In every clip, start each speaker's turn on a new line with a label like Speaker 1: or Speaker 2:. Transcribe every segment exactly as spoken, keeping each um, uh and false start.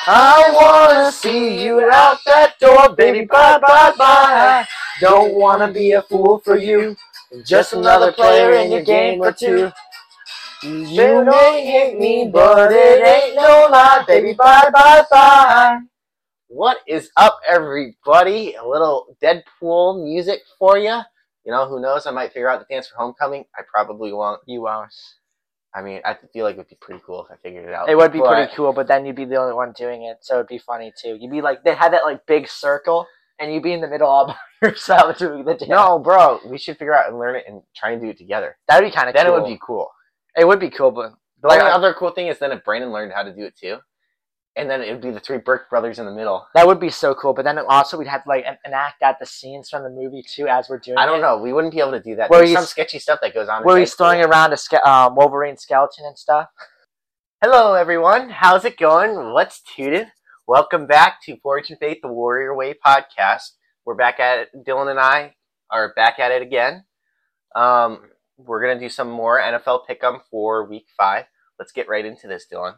Speaker 1: I wanna see you out that door, baby, bye, bye, bye. Don't wanna be a fool for you, just another player in your game or two. You may hate me, but it ain't no lie, baby, bye, bye, bye. What is up, everybody? A little Deadpool music for you. You know, who knows? I might figure out the dance for Homecoming. I probably won't.
Speaker 2: You won't.
Speaker 1: I mean, I feel like it would be pretty cool if I figured it out.
Speaker 2: It would be
Speaker 1: but,
Speaker 2: pretty cool, but then you'd be the only one doing it, so it'd be funny too. You'd be like, they had that like big circle, and you'd be in the middle all by yourself doing the dance.
Speaker 1: No, bro, we should figure out and learn it and try and do it together.
Speaker 2: That'd be kind of cool.
Speaker 1: Then it would be cool.
Speaker 2: It would be cool, but
Speaker 1: the
Speaker 2: like,
Speaker 1: only other cool thing is then if Brandon learned how to do it too, and then it would be the three Burke brothers in the middle.
Speaker 2: That would be so cool. But then also we'd have to like enact out the scenes from the movie too as we're doing it.
Speaker 1: I don't it. know. We wouldn't be able to do that.
Speaker 2: Where
Speaker 1: There's some sketchy stuff that goes on.
Speaker 2: Where he's throwing around a ske- um, Wolverine skeleton and stuff.
Speaker 1: Hello, everyone. How's it going? What's tooted? Welcome back to Forge and Faith, the Warrior Way podcast. We're back at it. Dylan and I are back at it again. Um, we're going to do some more N F L pick'em for week five. Let's get right into this, Dylan.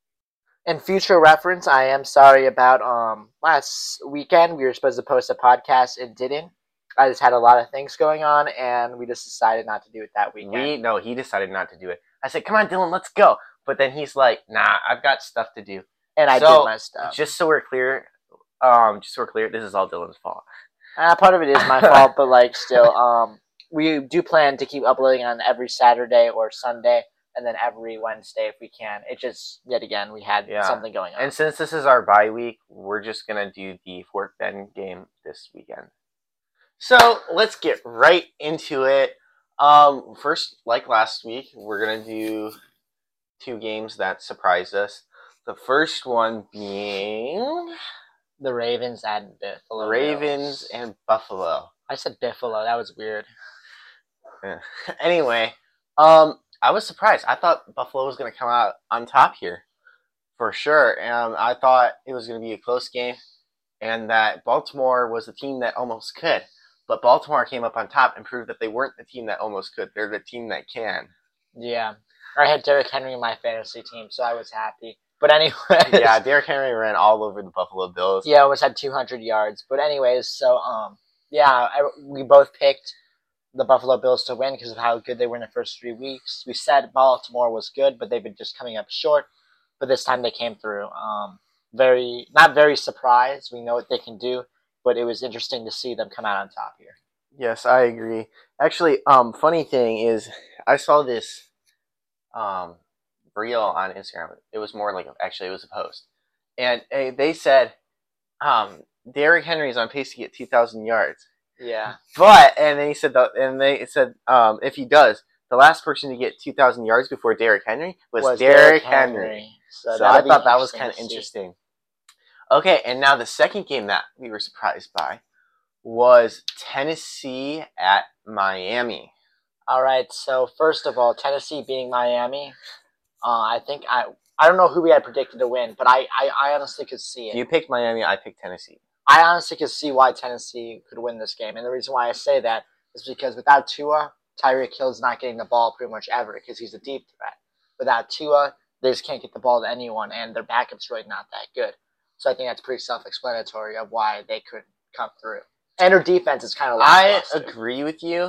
Speaker 2: In future reference, I am sorry about um last weekend. We were supposed to post a podcast and didn't. I just had a lot of things going on, and we just decided not to do it that weekend.
Speaker 1: We no, he decided not to do it. I said, "Come on, Dylan, let's go." But then he's like, "Nah, I've got stuff to do,"
Speaker 2: and I
Speaker 1: so,
Speaker 2: did my stuff.
Speaker 1: Just so we're clear, um, just so we're clear, this is all Dylan's fault.
Speaker 2: Uh, part of it is my fault, but like still, um, we do plan to keep uploading on every Saturday or Sunday. And then every Wednesday if we can. It just, yet again, we had yeah. something going on.
Speaker 1: And since this is our bye week, we're just going to do the Fort Bend game this weekend. So, let's get right into it. Um, first, like last week, we're going to do two games that surprised us. The first one being...
Speaker 2: The Ravens and Buffalo.
Speaker 1: Ravens and Buffalo.
Speaker 2: I said Buffalo. That was weird.
Speaker 1: Yeah. Anyway, um... I was surprised. I thought Buffalo was going to come out on top here for sure. And I thought it was going to be a close game and that Baltimore was the team that almost could. But Baltimore came up on top and proved that they weren't the team that almost could. They're the team that can.
Speaker 2: Yeah. I had Derrick Henry in my fantasy team, so I was happy. But anyway.
Speaker 1: Yeah, Derrick Henry ran all over the Buffalo Bills.
Speaker 2: Yeah, almost had two hundred yards. But anyways, so, um, yeah, I, we both picked the Buffalo Bills to win because of how good they were in the first three weeks. We said Baltimore was good, but they've been just coming up short. But this time they came through. Um, very, not very surprised. We know what they can do, but it was interesting to see them come out on top here.
Speaker 1: Yes, I agree. Actually, um, funny thing is, I saw this um, reel on Instagram. It was more like, actually, it was a post. And uh, they said, um, Derrick Henry's on pace to get two thousand yards.
Speaker 2: Yeah,
Speaker 1: but and then he said that, and they said um, if he does, the last person to get two thousand yards before Derrick Henry was, was Derrick Henry. Henry. So,
Speaker 2: so
Speaker 1: I thought that was kind of interesting. Okay, and now the second game that we were surprised by was Tennessee at Miami.
Speaker 2: All right, so first of all, Tennessee beating Miami, uh, I think I I don't know who we had predicted to win, but I, I, I honestly could see it.
Speaker 1: You picked Miami, I picked Tennessee.
Speaker 2: I honestly could see why Tennessee could win this game. And the reason why I say that is because without Tua, Tyreek Hill's not getting the ball pretty much ever because he's a deep threat. Without Tua, they just can't get the ball to anyone, and their backup's really not that good. So I think that's pretty self-explanatory of why they couldn't come through. And their defense is kind of lackluster.
Speaker 1: I agree with you,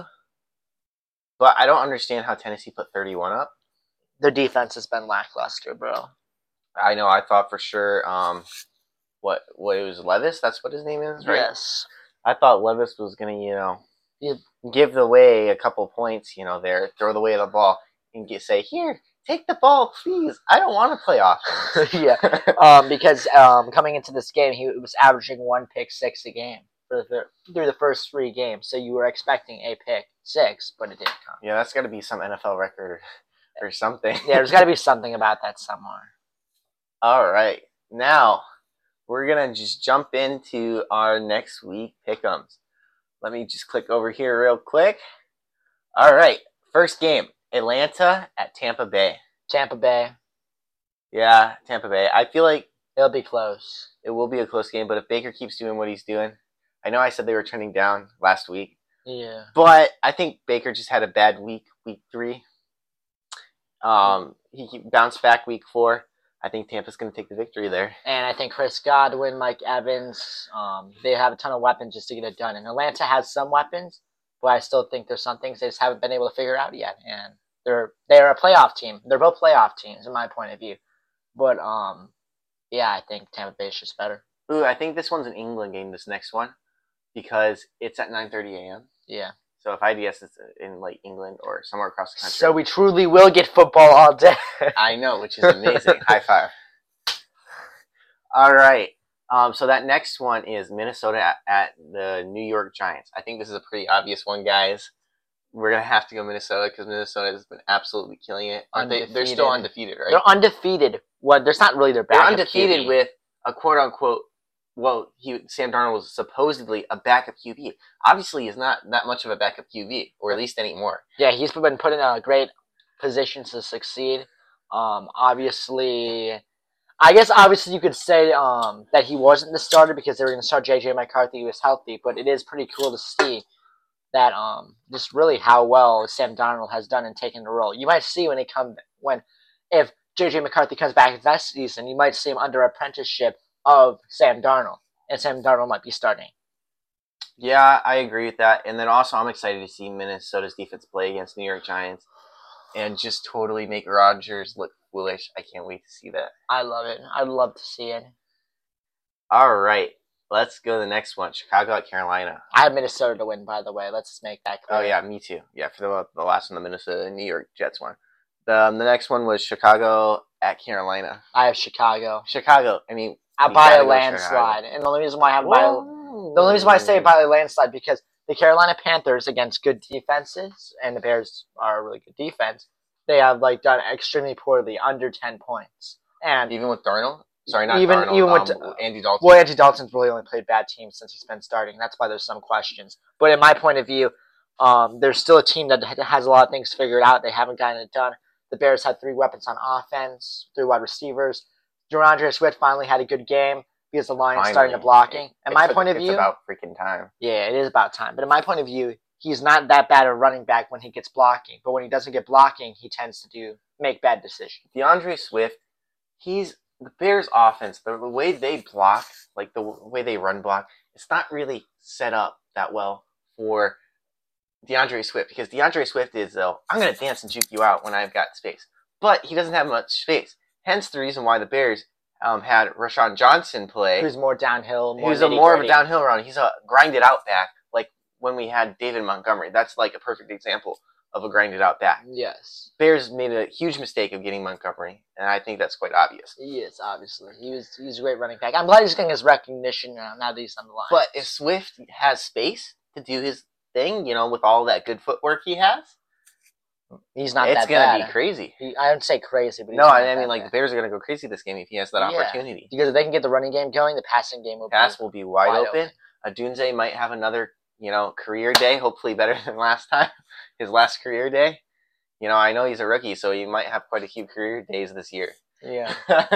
Speaker 1: but I don't understand how Tennessee put thirty-one up.
Speaker 2: Their defense has been lackluster, bro.
Speaker 1: I know. I thought for sure... Um, What what it was Levis? That's what his name is, right?
Speaker 2: Yes.
Speaker 1: I thought Levis was gonna, you know, give the way a couple points, you know, there, throw the way of the ball, and get say, here, take the ball, please. I don't want to play offense.
Speaker 2: yeah. Um, because um, coming into this game, he was averaging one pick six a game for the through the first three games. So you were expecting a pick six, but it didn't come.
Speaker 1: Yeah, that's got to be some N F L record or something.
Speaker 2: Yeah, there's got to be something about that somewhere.
Speaker 1: All right, now. We're going to just jump into our next week pick'ems. Let me just click over here real quick. All right. First game, Atlanta at Tampa Bay.
Speaker 2: Tampa Bay.
Speaker 1: Yeah, Tampa Bay. I feel like
Speaker 2: it'll be close.
Speaker 1: It will be a close game, but if Baker keeps doing what he's doing, I know I said they were trending down last week.
Speaker 2: Yeah.
Speaker 1: But I think Baker just had a bad week, week three. Um, he bounced back week four. I think Tampa's going to take the victory there.
Speaker 2: And I think Chris Godwin, Mike Evans, um, they have a ton of weapons just to get it done. And Atlanta has some weapons, but I still think there's some things they just haven't been able to figure out yet. And they're they're a playoff team. They're both playoff teams in my point of view. But um, yeah, I think Tampa Bay is just better.
Speaker 1: Ooh, I think this one's an England game, this next one, because it's at nine thirty a.m.
Speaker 2: Yeah.
Speaker 1: So if I had to guess, it's in like England or somewhere across the country.
Speaker 2: So we truly will get football all day.
Speaker 1: I know, which is amazing. High five. All right. Um, so that next one is Minnesota at, at the New York Giants. I think this is a pretty obvious one, guys. We're gonna have to go Minnesota because Minnesota has been absolutely killing it. Aren't they? They're still undefeated, right?
Speaker 2: They're undefeated. Well, there's not really their
Speaker 1: They're
Speaker 2: backup
Speaker 1: undefeated
Speaker 2: Q B.
Speaker 1: with a quote unquote. Well, he Sam Darnold was supposedly a backup Q B. Obviously, he's not that much of a backup Q B, or at least anymore.
Speaker 2: Yeah, he's been put in a great position to succeed. Um, obviously, I guess obviously you could say um that he wasn't the starter because they were going to start J J McCarthy, who was healthy. But it is pretty cool to see that um just really how well Sam Darnold has done in taking the role. You might see when they come when if J J McCarthy comes back next season, you might see him under apprenticeship of Sam Darnold, and Sam Darnold might be starting.
Speaker 1: Yeah, I agree with that. And then also I'm excited to see Minnesota's defense play against New York Giants and just totally make Rodgers look foolish. I can't wait to see that.
Speaker 2: I love it. I'd love to see it.
Speaker 1: All right. Let's go to the next one. Chicago at Carolina.
Speaker 2: I have Minnesota to win, by the way. Let's just make that clear.
Speaker 1: Oh, yeah, me too. Yeah, for the, the last one, the Minnesota New York Jets one. The, um, the next one was Chicago at Carolina.
Speaker 2: I have Chicago.
Speaker 1: Chicago. I mean,
Speaker 2: I by a landslide. And the only reason why I have by a, the only reason why I say by a landslide because the Carolina Panthers against good defenses and the Bears are a really good defense. They have like done extremely poorly, under ten points. And
Speaker 1: even with Darnold, sorry, not
Speaker 2: even
Speaker 1: Darnold,
Speaker 2: even
Speaker 1: um,
Speaker 2: with
Speaker 1: Andy Dalton.
Speaker 2: Well, Andy Dalton's really only played bad teams since he's been starting. That's why there's some questions. But in my point of view, um, there's still a team that has a lot of things figured out. They haven't gotten it done. The Bears had three weapons on offense, three wide receivers. DeAndre Swift finally had a good game because the Lions
Speaker 1: Finally.
Speaker 2: started the blocking. In
Speaker 1: It
Speaker 2: my
Speaker 1: took-
Speaker 2: point of
Speaker 1: it's
Speaker 2: view,
Speaker 1: about freaking time.
Speaker 2: yeah, it is about time. But in my point of view, he's not that bad a running back when he gets blocking. But when he doesn't get blocking, he tends to do make bad decisions.
Speaker 1: DeAndre Swift, he's the Bears' offense. The, the way they block, like the way they run block, it's not really set up that well for DeAndre Swift because DeAndre Swift is though I'm gonna dance and juke you out when I've got space, but he doesn't have much space. Hence the reason why the Bears um, had Rashawn Johnson play.
Speaker 2: Who's more downhill? More
Speaker 1: He's a more of a
Speaker 2: nitty-gritty.
Speaker 1: downhill run. He's a grinded out back, like when we had David Montgomery. That's like a perfect example of a grinded out back.
Speaker 2: Yes.
Speaker 1: Bears made a huge mistake of getting Montgomery, and I think that's quite obvious.
Speaker 2: He is, obviously. He was he's a great running back. I'm glad he's getting his recognition now, now that he's on the line.
Speaker 1: But if Swift has space to do his thing, you know, with all that good footwork he has,
Speaker 2: he's not
Speaker 1: it's
Speaker 2: that
Speaker 1: gonna
Speaker 2: bad.
Speaker 1: be crazy.
Speaker 2: He, I don't say crazy, but he's
Speaker 1: No,
Speaker 2: not
Speaker 1: I
Speaker 2: that
Speaker 1: mean, like, the
Speaker 2: bad.
Speaker 1: Bears are going to go crazy this game if he has that
Speaker 2: Yeah.
Speaker 1: opportunity.
Speaker 2: Because if they can get the running game going, the passing game will
Speaker 1: Pass
Speaker 2: be
Speaker 1: will be wide,
Speaker 2: wide
Speaker 1: open. Adunze might have another, you know, career day, hopefully better than last time, his last career day. You know, I know he's a rookie, so he might have quite a few career days this year.
Speaker 2: Yeah.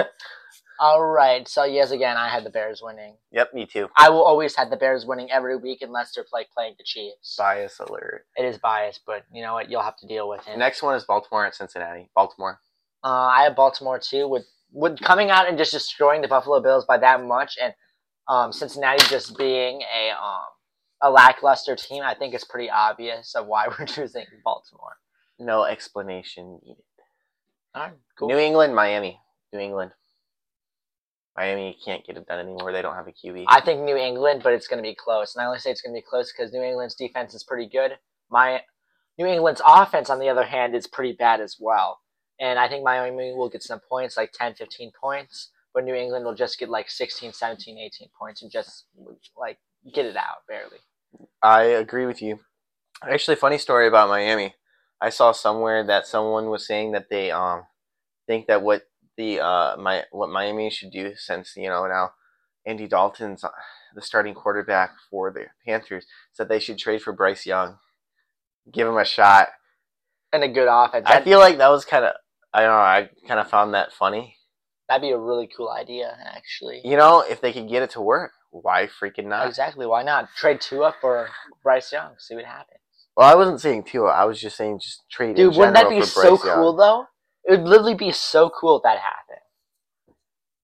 Speaker 2: All right. So, yes, again, I had the Bears winning.
Speaker 1: Yep, me too.
Speaker 2: I will always have the Bears winning every week unless they're like playing the Chiefs.
Speaker 1: Bias alert.
Speaker 2: It is biased, but you know what? You'll have to deal with it.
Speaker 1: Next one is Baltimore at Cincinnati. Baltimore.
Speaker 2: Uh, I have Baltimore too, with with coming out and just destroying the Buffalo Bills by that much, and um, Cincinnati just being a um a lackluster team. I think it's pretty obvious of why we're choosing Baltimore.
Speaker 1: No explanation needed.
Speaker 2: All right, cool.
Speaker 1: New England, Miami. New England. Miami can't get it done anymore. They don't have a Q B.
Speaker 2: I think New England, but it's going to be close. And I only say it's going to be close because New England's defense is pretty good. My New England's offense, on the other hand, is pretty bad as well. And I think Miami will get some points, like ten, fifteen points. But New England will just get like sixteen, seventeen, eighteen points and just like get it out, barely.
Speaker 1: I agree with you. Actually, funny story about Miami. I saw somewhere that someone was saying that they um think that what the uh my what Miami should do, since you know now Andy Dalton's the starting quarterback for the Panthers, said they should trade for Bryce Young, give him a shot.
Speaker 2: And a good offense.
Speaker 1: I
Speaker 2: That'd,
Speaker 1: feel like that was kind of I don't know. I kind of found that funny.
Speaker 2: that'd be a really cool idea, actually.
Speaker 1: You know, if they could get it to work, why freaking not?
Speaker 2: Exactly. Why not trade Tua for Bryce Young? See what happens.
Speaker 1: Well, I wasn't saying Tua. I was just saying just trade.
Speaker 2: Dude,
Speaker 1: in
Speaker 2: wouldn't that
Speaker 1: general
Speaker 2: be
Speaker 1: for
Speaker 2: so
Speaker 1: Bryce Young.
Speaker 2: cool though? It would literally be so cool if that happened.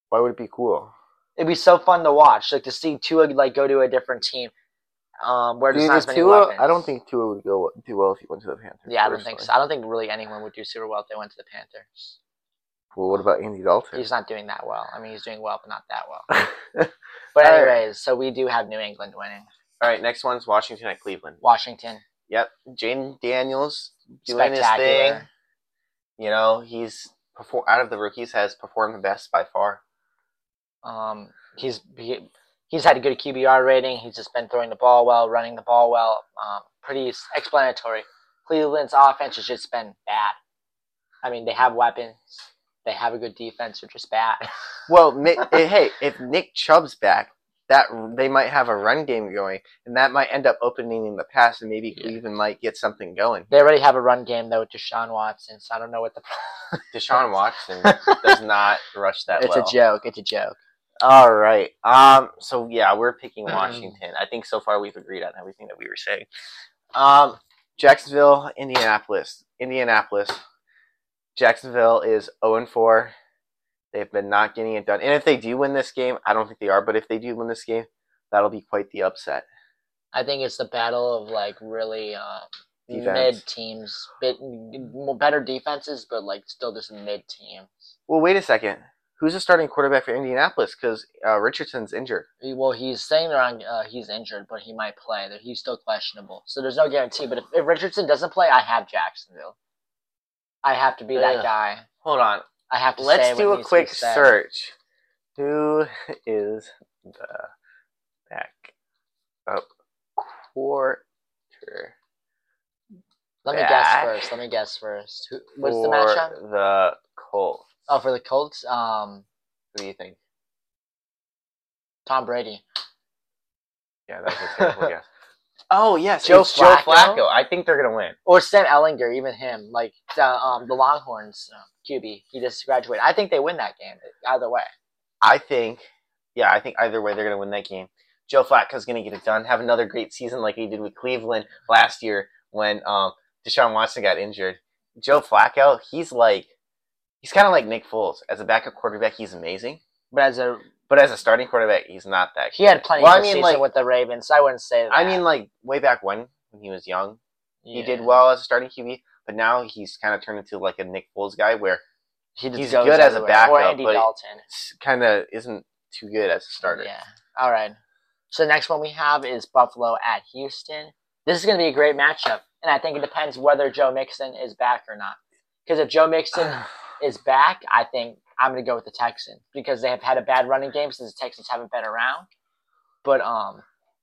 Speaker 1: Why would it be cool?
Speaker 2: It'd be so fun to watch, like to see Tua like go to a different team, um, where there's
Speaker 1: Dude,
Speaker 2: not
Speaker 1: if
Speaker 2: as many
Speaker 1: Tua,
Speaker 2: weapons.
Speaker 1: I don't think Tua would go do well if he went to the Panthers.
Speaker 2: Yeah, I don't think
Speaker 1: personally.
Speaker 2: so. I don't think really anyone would do super well if they went to the Panthers.
Speaker 1: Well, what about Andy Dalton?
Speaker 2: He's not doing that well. I mean, he's doing well, but not that well. But anyways, right. So we do have New England winning.
Speaker 1: All right, next one's Washington at Cleveland.
Speaker 2: Washington.
Speaker 1: Yep, Jaden Daniels doing his thing. You know, he's perform- out of the rookies has performed the best by far.
Speaker 2: Um, he's he, he's had a good Q B R rating. He's just been throwing the ball well, running the ball well. Um, pretty explanatory. Cleveland's offense has just been bad. I mean, they have weapons. They have a good defense, which is bad.
Speaker 1: Well, hey, if Nick Chubb's back, that they might have a run game going, and that might end up opening in the pass, and maybe yeah. Cleveland might get something going.
Speaker 2: They already have a run game though with Deshaun Watson, so I don't know what the
Speaker 1: Deshaun Watson does not rush that.
Speaker 2: It's
Speaker 1: well.
Speaker 2: a joke. It's a joke.
Speaker 1: All right. Um. So yeah, we're picking Washington. I think so far we've agreed on everything that we were saying. Um. Jacksonville, Indianapolis, Indianapolis. Jacksonville is zero and four. They've been not getting it done. And if they do win this game, I don't think they are, but if they do win this game, that'll be quite the upset.
Speaker 2: I think it's the battle of, like, really uh, mid teams. Bit, better defenses, but, like, still just mid teams.
Speaker 1: Well, wait a second. Who's the starting quarterback for Indianapolis? Because uh, Richardson's injured.
Speaker 2: Well, he's saying they're on, uh, he's injured, but he might play. He's still questionable. So there's no guarantee. But if, if Richardson doesn't play, I have Jacksonville. I have to be that
Speaker 1: Ugh.
Speaker 2: guy.
Speaker 1: Hold on.
Speaker 2: I have to
Speaker 1: Let's
Speaker 2: say
Speaker 1: do a quick search. Who is the backup quarter?
Speaker 2: Let me guess first. Let me guess first. Who, what's the matchup?
Speaker 1: The Colts.
Speaker 2: Oh, for the Colts? Um,
Speaker 1: Who do you think?
Speaker 2: Tom Brady.
Speaker 1: Yeah, that's a terrible guess. Oh, yes,
Speaker 2: Joe
Speaker 1: it's
Speaker 2: Flacco?
Speaker 1: Joe Flacco. I think they're going to win.
Speaker 2: Or Sam Ellinger, even him. Like, the, um, the Longhorns uh, Q B. He just graduated. I think they win that game, either way.
Speaker 1: I think, yeah, I think either way they're going to win that game. Joe Flacco's going to get it done, have another great season like he did with Cleveland last year when um, Deshaun Watson got injured. Joe Flacco, he's like, he's kind of like Nick Foles. As a backup quarterback, he's amazing.
Speaker 2: But as a
Speaker 1: But as a starting quarterback, he's not that good.
Speaker 2: He had plenty
Speaker 1: well,
Speaker 2: of
Speaker 1: I mean,
Speaker 2: season
Speaker 1: like,
Speaker 2: with the Ravens, so I wouldn't say that.
Speaker 1: I mean, like, way back when, when he was young,
Speaker 2: yeah.
Speaker 1: he did well as a starting Q B, but now he's kind of turned into like a Nick Foles guy where
Speaker 2: he just
Speaker 1: he's
Speaker 2: goes
Speaker 1: good as a backup,
Speaker 2: or Andy
Speaker 1: but
Speaker 2: Dalton.
Speaker 1: kind of isn't too good as a starter.
Speaker 2: Yeah. All right. So the next one we have is Buffalo at Houston. This is going to be a great matchup, and I think it depends whether Joe Mixon is back or not. Because if Joe Mixon is back, I think I'm going to go with the Texans because they have had a bad running game since the Texans haven't been around. But um,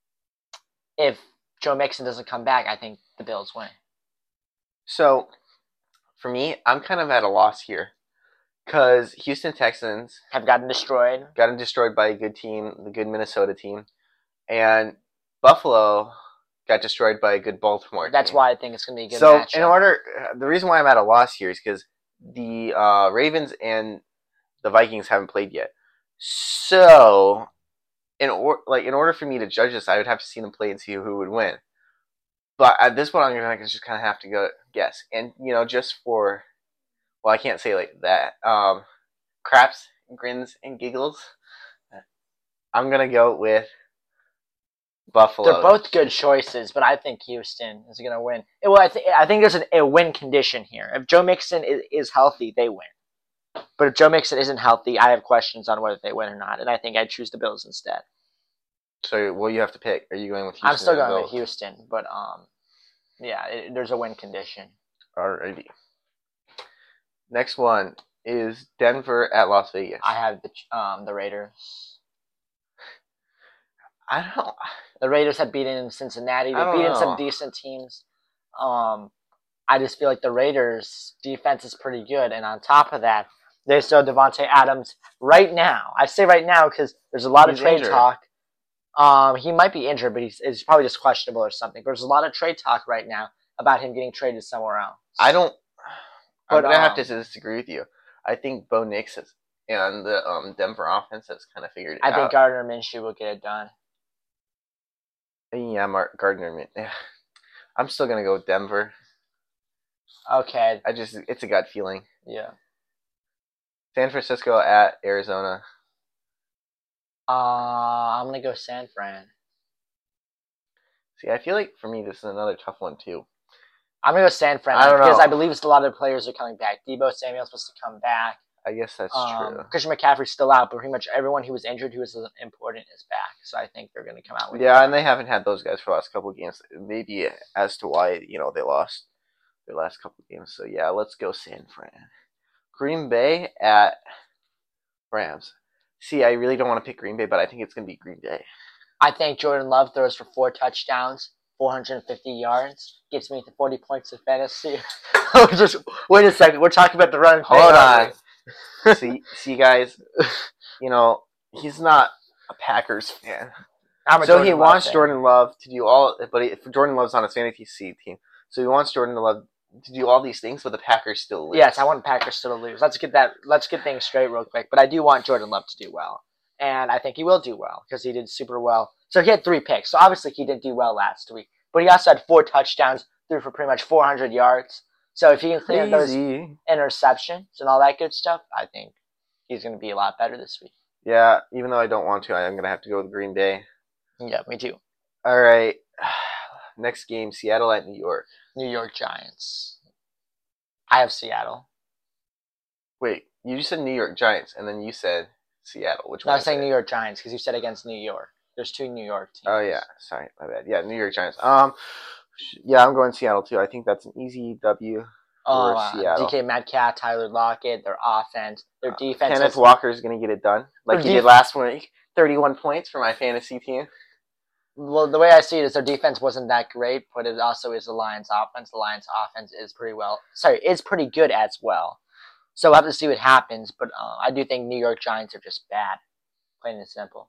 Speaker 2: if Joe Mixon doesn't come back, I think the Bills win.
Speaker 1: So, for me, I'm kind of at a loss here because Houston Texans
Speaker 2: have gotten destroyed.
Speaker 1: Gotten destroyed by a good team, the good Minnesota team, and Buffalo got destroyed by a good Baltimore
Speaker 2: That's
Speaker 1: team.
Speaker 2: why I think it's going to be a good
Speaker 1: so
Speaker 2: matchup.
Speaker 1: So, in order, the reason why I'm at a loss here is because the uh, Ravens and the Vikings haven't played yet. So, in or, like in order for me to judge this, I would have to see them play and see who would win. But at this point, I'm going to just kind of have to go guess. And, you know, just for, well, I can't say like that. Um, craps, grins, and giggles. I'm going to go with Buffalo.
Speaker 2: They're both good choices, but I think Houston is going to win. Well, I, th- I think there's an, a win condition here. If Joe Mixon is, is healthy, they win. But if Joe Mixon isn't healthy, I have questions on whether they win or not, and I think I'd choose the Bills instead.
Speaker 1: So, well, you have to pick. Are you going with Houston?
Speaker 2: I'm still
Speaker 1: or
Speaker 2: going
Speaker 1: Bills?
Speaker 2: with Houston, but um, yeah, it, there's a win condition.
Speaker 1: Alrighty. Next one is Denver at Las Vegas.
Speaker 2: I have the um the Raiders.
Speaker 1: I don't.
Speaker 2: The Raiders have beaten Cincinnati. They've
Speaker 1: I don't
Speaker 2: beaten
Speaker 1: know.
Speaker 2: some decent teams. Um, I just feel like the Raiders' defense is pretty good, and on top of that, they still have Devontae Adams right now. I say right now because there's a lot
Speaker 1: He's
Speaker 2: of trade
Speaker 1: injured.
Speaker 2: talk. Um, he might be injured, but he's, he's probably just questionable or something. But there's a lot of trade talk right now about him getting traded somewhere else.
Speaker 1: I don't. I'm
Speaker 2: But,
Speaker 1: gonna have
Speaker 2: um,
Speaker 1: to disagree with you. I think Bo Nix has, and the um, Denver offense has kind of figured it
Speaker 2: I
Speaker 1: out.
Speaker 2: think Gardner Minshew will get it done.
Speaker 1: Yeah, Mark Gardner. I'm still gonna go with Denver.
Speaker 2: Okay.
Speaker 1: I just, it's a gut feeling.
Speaker 2: Yeah.
Speaker 1: San Francisco at Arizona.
Speaker 2: Uh, I'm gonna go San Fran.
Speaker 1: See, I feel like for me this is another tough one too.
Speaker 2: I'm gonna go San Fran
Speaker 1: I don't
Speaker 2: because
Speaker 1: know.
Speaker 2: I believe it's a lot of players are coming back. Debo Samuel's supposed to come back.
Speaker 1: I guess that's
Speaker 2: Um,
Speaker 1: true.
Speaker 2: Christian McCaffrey's still out, but pretty much everyone who was injured who was important is back. So I think they're gonna come out with
Speaker 1: Yeah,
Speaker 2: it.
Speaker 1: and they haven't had those guys for the last couple of games. Maybe as to why you know they lost their last couple of games. So yeah, let's go San Fran. Green Bay at Rams. See, I really don't want to pick Green Bay, but I think it's gonna be Green Bay.
Speaker 2: I think Jordan Love throws for four touchdowns, four hundred fifty yards, gets me to forty points of fantasy. Just wait a second. We're talking about the running play.
Speaker 1: Hold on. see, see, guys. You know he's not a Packers fan,
Speaker 2: I'm a
Speaker 1: so
Speaker 2: Jordan
Speaker 1: he
Speaker 2: Love
Speaker 1: wants
Speaker 2: fan.
Speaker 1: Jordan Love to do all. But he, Jordan Love's on his fantasy team, so he wants Jordan Love to do all these things, but the Packers still lose.
Speaker 2: Yes, I want the Packers still to lose. Let's get that. Let's get things straight real quick. But I do want Jordan Love to do well, and I think he will do well because he did super well. So he had three picks. So obviously he did do well last week. But he also had four touchdowns, threw for pretty much four hundred yards. So if he can clear those
Speaker 1: Crazy.
Speaker 2: interceptions and all that good stuff, I think he's going to be a lot better this week.
Speaker 1: Yeah, even though I don't want to, I am gonna have to go with Green Bay.
Speaker 2: Yeah, me too.
Speaker 1: All right, next game: Seattle at New York.
Speaker 2: New York Giants. I have Seattle.
Speaker 1: Wait, you just said New York Giants, and then you said Seattle. Which
Speaker 2: No,
Speaker 1: one?
Speaker 2: I was saying
Speaker 1: is it?
Speaker 2: New York Giants because you said against New York. There's two New York teams.
Speaker 1: Oh yeah, sorry, my bad. Yeah, New York Giants. Um, yeah, I'm going Seattle too. I think that's an easy W for
Speaker 2: Uh,
Speaker 1: Seattle.
Speaker 2: D K Metcalf, Tyler Lockett, their offense, their
Speaker 1: Uh,
Speaker 2: defense.
Speaker 1: Kenneth
Speaker 2: has,
Speaker 1: Walker is going to get it done, like
Speaker 2: Their
Speaker 1: he
Speaker 2: def-
Speaker 1: did last week. thirty-one points for my fantasy team.
Speaker 2: well, the way I see it is their defense wasn't that great, but it also is the Lions' offense. The Lions' offense is pretty well. Sorry, is pretty good as well. So we'll have to see what happens. But uh, I do think New York Giants are just bad, plain and simple.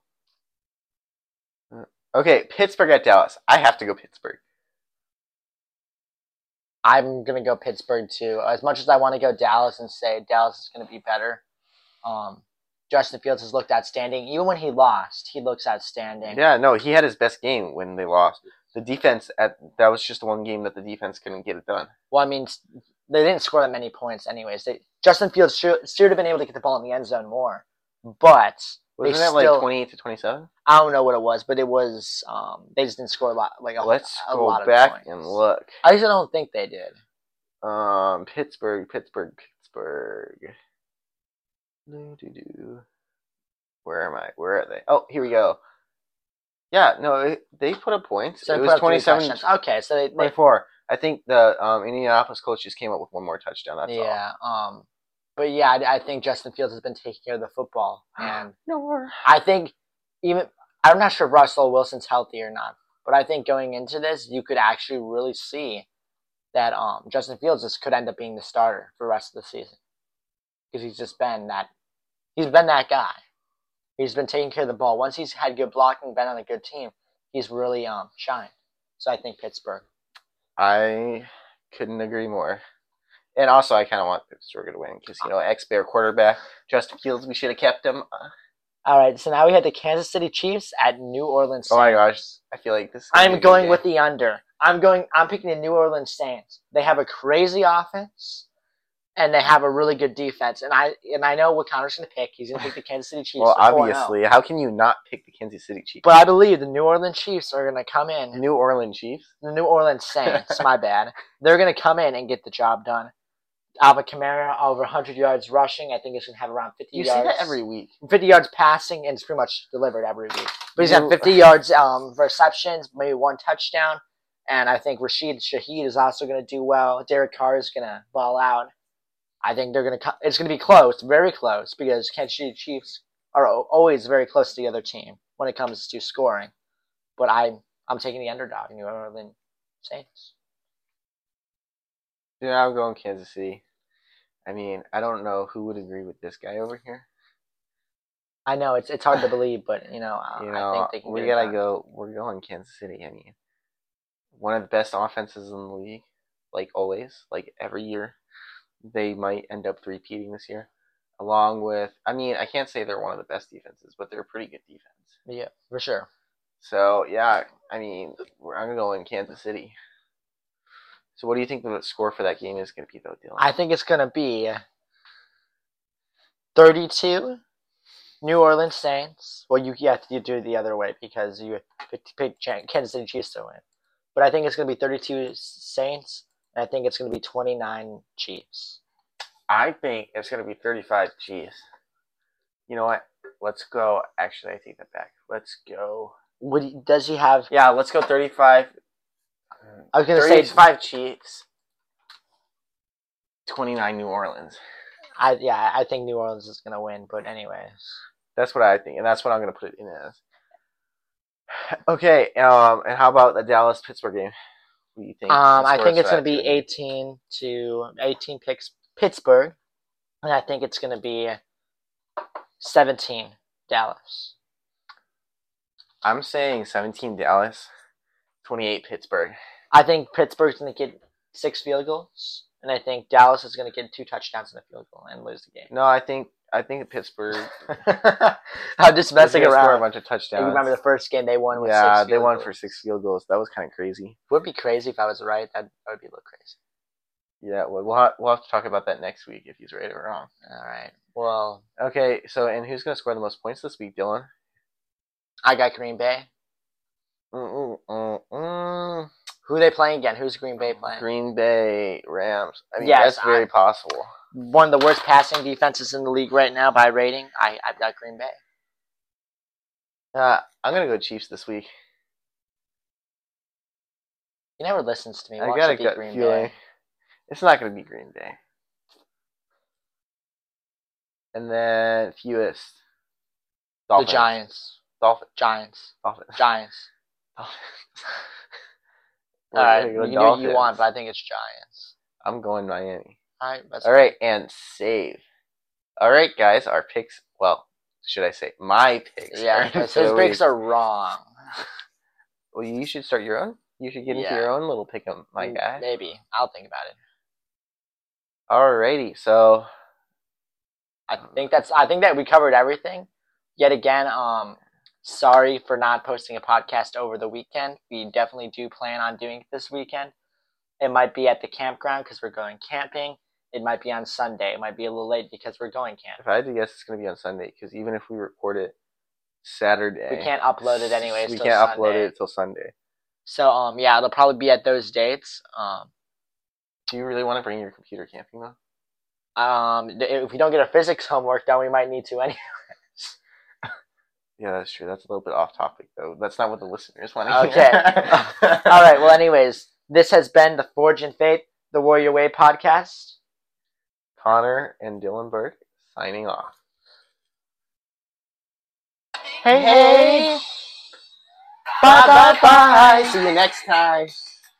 Speaker 1: Okay, Pittsburgh at Dallas. I have to go Pittsburgh.
Speaker 2: I'm gonna go Pittsburgh too. As much as I want to go Dallas and say Dallas is gonna be better, um, Justin Fields has looked outstanding. Even when he lost, he looks outstanding.
Speaker 1: Yeah, no, he had his best game when they lost. The defense at that was just one game that the defense couldn't get it done.
Speaker 2: Well, I mean, they didn't score that many points, anyways. They, Justin Fields should, should have been able to get the ball in the end zone more, but
Speaker 1: Wasn't
Speaker 2: they
Speaker 1: it
Speaker 2: still,
Speaker 1: like twenty-eight to twenty-seven?
Speaker 2: I don't know what it was, but it was. Um, they just didn't score a lot, like a,
Speaker 1: Let's
Speaker 2: a
Speaker 1: go
Speaker 2: lot of
Speaker 1: back
Speaker 2: points.
Speaker 1: and look.
Speaker 2: I just don't think they did.
Speaker 1: Um, Pittsburgh, Pittsburgh, Pittsburgh. Do-do-do. Where am I? Where are they? Oh, here we go. Yeah, no, it, they put up points.
Speaker 2: So
Speaker 1: it
Speaker 2: they
Speaker 1: was
Speaker 2: put up three
Speaker 1: twenty-seven
Speaker 2: touchdowns. Okay, so they, they
Speaker 1: twenty-four. I think the um, Indianapolis coach just came up with one more touchdown. That's
Speaker 2: yeah. Um, but yeah, I, I think Justin Fields has been taking care of the football,
Speaker 1: all.
Speaker 2: and
Speaker 1: No.
Speaker 2: I think even I'm not sure if Russell Wilson's healthy or not, but I think going into this, you could actually really see that um, Justin Fields just could end up being the starter for the rest of the season because he's just been that he's been that guy. He's been taking care of the ball. Once he's had good blocking, been on a good team, he's really um shined. So I think Pittsburgh.
Speaker 1: I couldn't agree more. And also, I kind of want Pittsburgh to win because, you know, ex-Bear quarterback, Justin Fields, we should have kept him.
Speaker 2: All right, so now we have the Kansas City Chiefs at New Orleans Saints.
Speaker 1: Oh my gosh, I feel like this is gonna be a
Speaker 2: I'm
Speaker 1: good
Speaker 2: going
Speaker 1: game.
Speaker 2: with the under. I'm going. I'm picking the New Orleans Saints. They have a crazy offense, and they have a really good defense. And I and I know what Connor's going to pick. He's going to pick the Kansas City Chiefs.
Speaker 1: Well,
Speaker 2: for four and oh.
Speaker 1: obviously, how can you not pick the Kansas City Chiefs?
Speaker 2: But I believe the New Orleans Chiefs are going to come in.
Speaker 1: New Orleans Chiefs?
Speaker 2: The New Orleans Saints, my bad. They're going to come in and get the job done. Alvin Kamara over one hundred yards rushing. I think he's going to have around fifty
Speaker 1: You
Speaker 2: yards.
Speaker 1: say that every week.
Speaker 2: fifty yards passing, and it's pretty much delivered every week. But he's
Speaker 1: You-
Speaker 2: got fifty yards um, receptions, maybe one touchdown. And I think Rashid Shaheed is also going to do well. Derek Carr is going to ball out. I think they're going to. It's going to be close, very close, because Kansas City Chiefs are always very close to the other team when it comes to scoring. But I'm I'm taking the underdog, New Orleans Saints.
Speaker 1: Yeah, I'm going Kansas City. I mean, I don't know who would agree with this guy over here.
Speaker 2: I know it's it's hard to believe, but you know, uh,
Speaker 1: You
Speaker 2: I
Speaker 1: know,
Speaker 2: think they can.
Speaker 1: we
Speaker 2: get it
Speaker 1: gotta
Speaker 2: done.
Speaker 1: go. We're going Kansas City. I mean, one of the best offenses in the league, like always, like every year. They might end up repeating this year, along with. I mean, I can't say they're one of the best defenses, but they're a pretty good defense.
Speaker 2: Yeah, for sure.
Speaker 1: So yeah, I mean, we're, I'm going Kansas City. So what do you think the score for that game is going to be, though, Dylan?
Speaker 2: I think it's going to be thirty-two. New Orleans Saints. Well, you yeah, you do it the other way because you picked pick Kansas City Chiefs to win. But I think it's going to be thirty-two Saints, and I think it's going to be twenty-nine Chiefs.
Speaker 1: I think it's going to be thirty-five Chiefs. You know what? Let's go. Actually, I take that back. Let's go.
Speaker 2: Would he, does he have?
Speaker 1: Yeah, let's go thirty-five.
Speaker 2: I was going to say
Speaker 1: thirty-five Chiefs. twenty-nine New Orleans.
Speaker 2: I yeah, I think New Orleans is going to win. But anyways,
Speaker 1: that's what I think, and that's what I'm going to put it in as. Okay, um, and how about the Dallas Pittsburgh game? What do you think?
Speaker 2: Um, I think it's going to be eighteen to eighteen picks Pittsburgh, and I think it's going to be seventeen Dallas.
Speaker 1: I'm saying seventeen Dallas, twenty-eight Pittsburgh.
Speaker 2: I think Pittsburgh's going to get six field goals, and I think Dallas is going to get two touchdowns in a field goal and lose the game.
Speaker 1: No, I think I think Pittsburgh.
Speaker 2: I'm just messing around.
Speaker 1: Score a bunch of touchdowns.
Speaker 2: You remember the first game they won with
Speaker 1: yeah,
Speaker 2: six
Speaker 1: they won
Speaker 2: goals.
Speaker 1: for six field goals. That was kind of crazy.
Speaker 2: It would be crazy if I was right. That would be a little crazy.
Speaker 1: Yeah, well, we'll have, we'll have to talk about that next week if he's right or wrong.
Speaker 2: All right. Well.
Speaker 1: Okay. So, and who's going to score the most points this week, Dylan?
Speaker 2: I got Green Bay.
Speaker 1: Mm, mm, mm.
Speaker 2: Who are they playing again? Who's Green Bay playing?
Speaker 1: Green Bay Rams. I mean,
Speaker 2: yes,
Speaker 1: that's very
Speaker 2: I,
Speaker 1: possible.
Speaker 2: One of the worst passing defenses in the league right now by rating. I, I've got Green Bay.
Speaker 1: Uh, I'm going to go Chiefs this week.
Speaker 2: He never listens to me.
Speaker 1: I
Speaker 2: Wants
Speaker 1: got
Speaker 2: to
Speaker 1: a
Speaker 2: beat
Speaker 1: gut
Speaker 2: Green
Speaker 1: feeling.
Speaker 2: Bay.
Speaker 1: It's not going to be Green Bay. And then fewest.
Speaker 2: Dolphins. The Giants.
Speaker 1: Dolphins.
Speaker 2: Giants.
Speaker 1: Dolphins.
Speaker 2: Giants.
Speaker 1: Dolphins.
Speaker 2: All right, you do what you want, but I think it's Giants.
Speaker 1: I'm going Miami.
Speaker 2: All right, that's
Speaker 1: all right, and save. All right, guys, our picks. Well, should I say my picks?
Speaker 2: Yeah, because his picks are wrong.
Speaker 1: Well, you should start your own. You should get into
Speaker 2: yeah.
Speaker 1: your own little pick 'em, my guy.
Speaker 2: Maybe I'll think about it.
Speaker 1: Alrighty, so
Speaker 2: I think that's. I think that we covered everything. Yet again, um. Sorry for not posting a podcast over the weekend. We definitely do plan on doing it this weekend. It might be at the campground because we're going camping. It might be on Sunday. It might be a little late because we're going camping.
Speaker 1: If I had to guess, it's going to be on Sunday because even if we record it Saturday,
Speaker 2: we can't upload it anyways.
Speaker 1: We
Speaker 2: till
Speaker 1: can't
Speaker 2: Sunday.
Speaker 1: upload it until Sunday.
Speaker 2: So um yeah, it'll probably be at those dates. Um,
Speaker 1: do you really want to bring your computer camping though?
Speaker 2: Um, if we don't get our physics homework done, we might need to anyway.
Speaker 1: Yeah, that's true. That's a little bit off topic, though. That's not what the listeners want
Speaker 2: to hear. Okay. All right. Well, anyways, this has been the Forge and Faith, the Warrior Way podcast.
Speaker 1: Connor and Dylan Burke signing off.
Speaker 2: Hey, hey.
Speaker 1: Bye, bye, bye. See you next time.